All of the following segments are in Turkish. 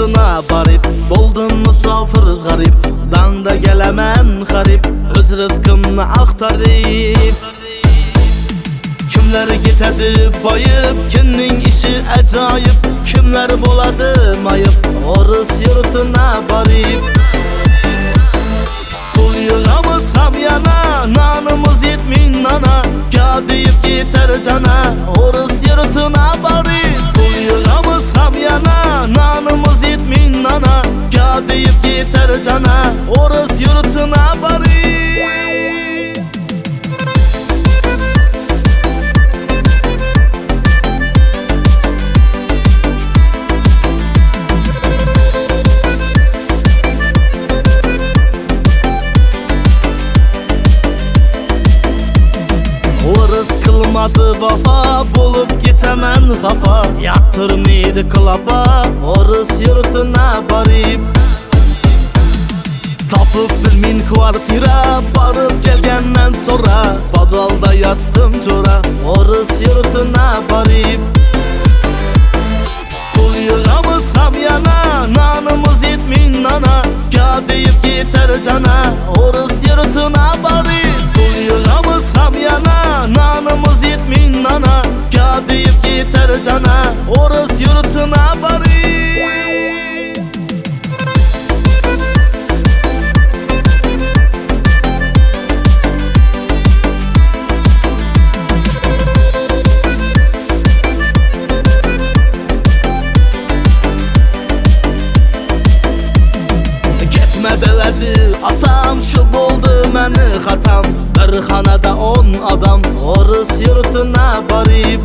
yurtuna barip, boldum musafir garip, dağda gelemen garip, öz rızkımni aktarip. Kimler gitedi bayıp, kimning işi acayip, kimler boladı mayıp, orus yurtuna barip. Bu yığamız ham yana, nanımız yetmin nana, ka deyip gider cana, orus yurtuna barip. Bu yığamız ham yana, nanımız yetmin nana, ka deyip gider cana, orus yurtuna barip. Orus kılmadı vafa, bulup gitemen kafa, yattırmaydı klapa, orus yurtuna barip. Tapıp bilmin kvartira, barıp gelgenden sonra, podvalda yattım cora, orus yurtuna barip. Bu yığamız ham yana, nanımız yetmin nana, ka deyip gider cana, orus yurtuna barip. Bu yığamız ham yana, nanımız yetmin nana, ka deyip gider cana, orus yurtuna barip. Deledi atam, şu buldu meni hatam, bir hanada 10 adam, orus yurtuna barip.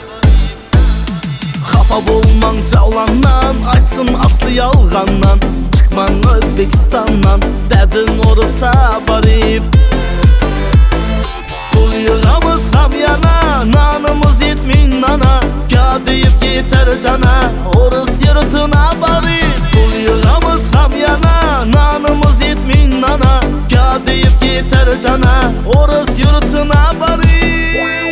Hafa bulman cavlandan, aysın aslı yalgandan, çıkman Özbekistandan, dedin orusa barip. Bu yığamız ham yana, nanımız yetmin nana, ka deyip gider cana, orus yurtuna barip. Bu yığamız ham yana, nanımız yetmin nana, ka deyip gider cana, orus yurtuna barip.